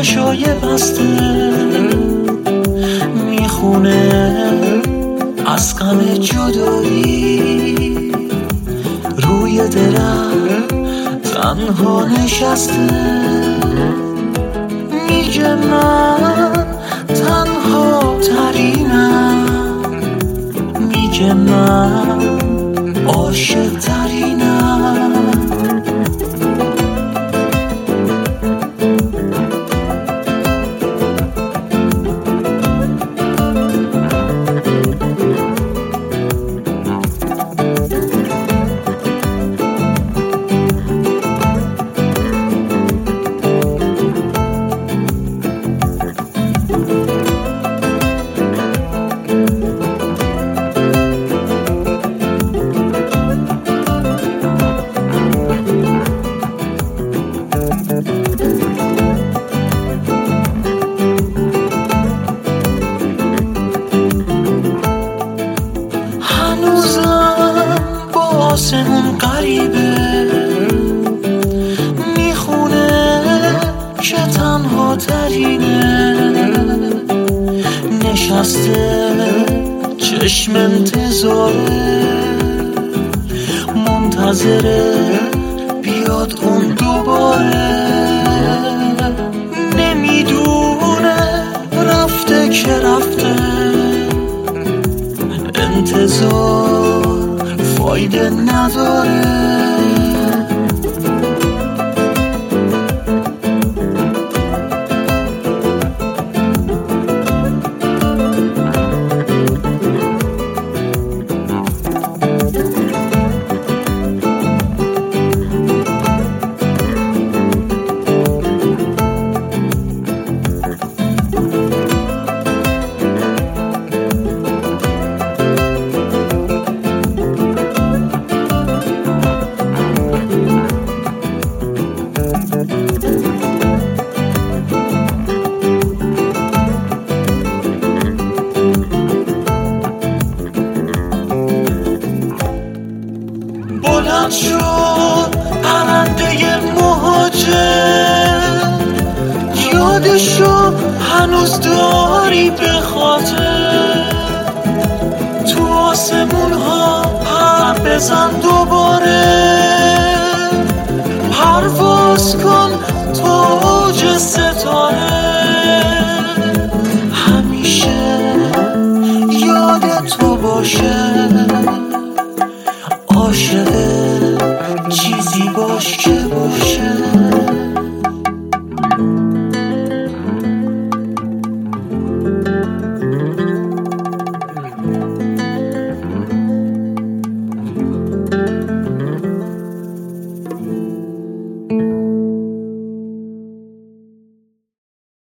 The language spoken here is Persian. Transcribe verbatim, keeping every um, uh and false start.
چشای بسته میخونه از غم جدایی، روی درم تنها نشسته میگه من تنها ترینم، میگه من عاشق ترینم. هنوزم با آسمون قریبه میخونه که تنها ترینه، نشسته چشم انتظاره، منتظره بیاد اون دوباره، نمیدونه رفته که رفته، انتظار فایده نداره. بلند شد پرنده مهاجر، یادشو هنوز داری به خاطر، تو آسمون ها پر بزن دوباره، پرواز کن تو اوج ستاره.